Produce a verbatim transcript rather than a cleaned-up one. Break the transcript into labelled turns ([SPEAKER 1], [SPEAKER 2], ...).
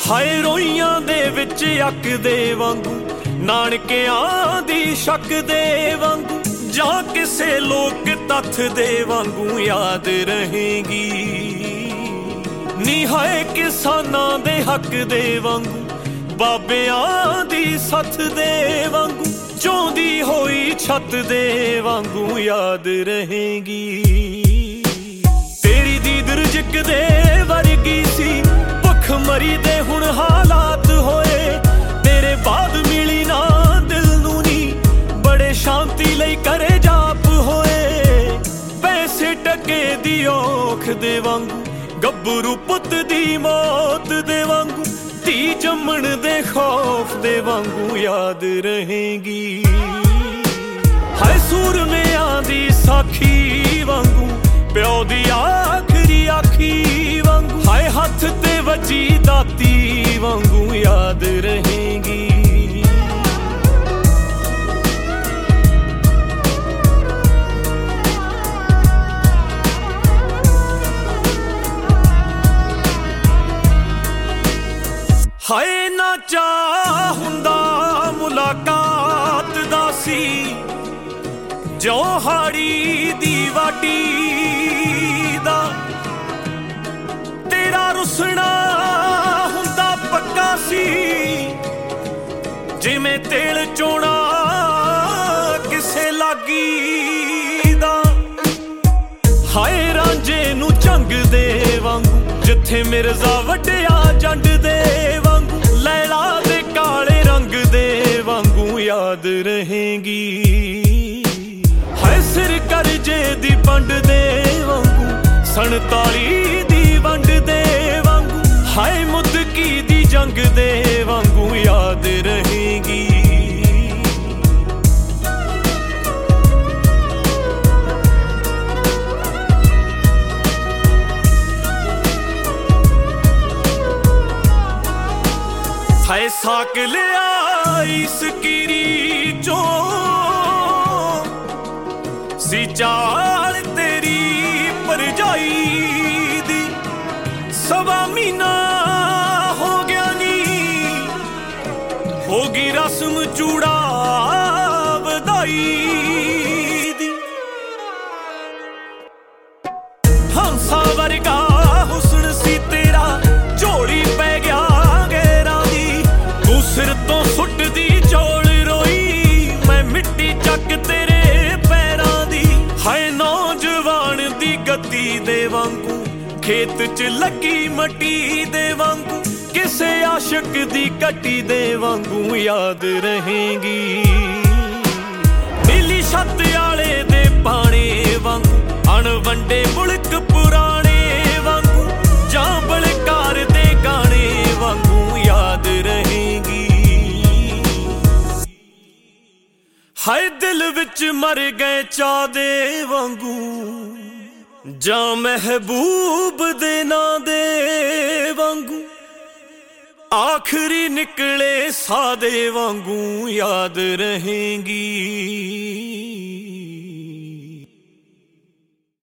[SPEAKER 1] ਹਾਏ ਰੋਈਆਂ ਦੇ ਵਿੱਚ ਅੱਕ ਦੇ ਵਾਂਗੂ, ਨਾਨਕਿਆਂ ਦੀ ਸ਼ੱਕ ਦੇ ਵਾਂਗੂ, ਜਾਂ ਕਿਸੇ ਲੋਕ ਤੱਥ ਦੇ ਵਾਂਗੂ ਯਾਦ ਰਹੇਗੀ। ਨੀ ਹਾਏ ਕਿਸਾਨਾਂ ਦੇ ਹੱਕ ਦੇ ਵਾਂਗੂ, ਬਾਬਿਆਂ ਦੀ ਸੱਥ ਦੇ ਵਾਂਗੂ, ਚੋਂਦੀ ਹੋਈ ਛੱਤ ਦੇ ਵਾਂਗੂ ਯਾਦ ਰਹੇਗੀ। ਤੇਰੀ ਦੀਦਰ ਜਿੱਕਦੇ ਵਰਗੀ ਸੀ, ਭੁੱਖ ਮਰੀ ਦੇ ਹੁਣ ਹਾਲਾਤ ਹੋਏ। ਤੇਰੇ ਬਾਅਦ ਮਿਲੀ ਨਾ ਦਿਲ ਨੂੰ ਨੀ, ਬੜੇ ਸ਼ਾਂਤੀ ਲਈ ਕਰੇ ਜਾਪ ਹੋਏ। ਪੈਸੇ ਟਕੇ ਦੀ ਔਖ ਦੇ ਵਾਂਗੂ, ਗੱਭਰੂ ਪੁੱਤ ਦੀ ਮੌਤ ਦੇ ਵਾਂਗੂ, ਧੀ ਜੰਮਣ ਦੇ ਖੌਫ ਦੇ ਵਾਂਗੂ ਯਾਦ ਰਹੇਗੀ। ਹਾਏ ਸੂਰਮਿਆਂ ਦੀ ਸਾਖੀ ਵਾਂਗੂ, ਪਿਓ ਦੀ ਆਖਰੀ ਆਖੀ ਵਾਂਗੂ, ਹਾਏ ਹੱਥ ਤੇ ਵੱਜੀ ਦਾਤੀ ਵਾਂਗੂ ਯਾਦ ਰਹੇਗੀ। ਹਾਏ ਨਾ ਚਾਹ ਹੁੰਦਾ ਮੁਲਾਕਾਤ ਦਾ ਸੀ, ਜਿਉਂ ਹਾੜੀ ਦੀ ਵਾਢੀ ਦਾ। ਤੇਰਾ ਰੁਸਣਾ ਹੁੰਦਾ ਪੱਕਾ ਸੀ, ਜਿਵੇਂ ਤੇਲ ਚੋਣਾ ਕਿਸੇ ਲਾਗੀ ਦਾ। ਹਾਏ ਰਾਂਝੇ ਨੂੰ ਜੰਗ ਦੇ ਵਾਂਗੂ, ਜਿੱਥੇ ਮਿਰਜ਼ਾ ਵੱਢਿਆ ਜੰਡ ਦੇ ਵਾਂਗੂ, ਲੈਲਾ ਦੇ ਕਾਲੇ ਰੰਗ ਦੇ ਵਾਂਗੂ ਯਾਦ ਰਹੇਗੀ। ਹਾਏ ਸਿਰ ਕਰਜੇ ਦੀ ਪੰਡ ਦੇ ਵਾਂਗੂ, ਸੰਤਾਲੀ ਦੀ ਵੰਡ ਦੇ ਵਾਂਗੂ, ਹਾਏ ਮੁੱਦਕੀ ਦੀ ਜੰਗ ਦੇ ਵਾਂਗੂ ਯਾਦ ਰਹੇਗੀ। ਹਾਏ ਸਾਕ ਲਿਆ ਇਸ ਕੀਰੀ ਚੋਂ ਸੀ, ਚਾਲ ਤੇਰੀ ਭਰਜਾਈ ਦੀ। ਸਵਾ ਮਹੀਨਾ ਹੋ ਗਿਆ ਨੀ, ਹੋ ਗਈ ਰਸਮ ਚੂੜਾ ਵਧਾਈ ਦੀ। ਹੰਸਾ ਵਰਗਾ ਹੁਸਨ ਸੀ ਤੇਰਾ, ਝੋਲੀ ਪੈ ਗਿਆ ਸਿਰ ਤੋਂ ਸੁੱਟਦੀ ਚੌਲ ਰੋਈ, ਮੈਂ ਮਿੱਟੀ ਚੱਕ ਤੇਰੇ ਪੈਰਾਂ ਦੀ। ਹਾਏ ਨੌਜਵਾਨ ਦੀ ਗੱਦੀ ਦੇ ਵਾਂਗੂ, ਖੇਤ 'ਚ ਲੱਗੀ ਮੱਟੀ ਦੇ ਵਾਂਗੂ, ਕਿਸੇ ਆਸ਼ਕ ਦੀ ਕੱਟੀ ਦੇ ਵਾਂਗੂ ਯਾਦ ਰਹੇਗੀ। ਨੀਲੀ ਛੱਤ ਵਾਲੇ ਦੇ ਪਾਣੇ ਵਾਂਗੂ, ਅਣਵੰਡੇ ਮੁਲਕ ਪੁਰਾਣੇ ਵਾਂਗੂ, ਜਾਂ ਬਲਕਾਰ ਦੇ ਗਾਣੇ ਵਾਂਗੂ ਯਾਦ ਰਹੇਗੀ। ਹਾਏ ਦਿਲ ਵਿੱਚ ਮਰ ਗਏ ਚਾਹ ਦੇ ਵਾਂਗੂ, ਜਾਂ ਮਹਿਬੂਬ ਦੇ ਨਾਂ ਦੇ ਵਾਂਗੂ, ਆਖਰੀ ਨਿਕਲੇ ਸਾਹ ਦੇ ਵਾਂਗੂ ਯਾਦ ਰਹੇਗੀ।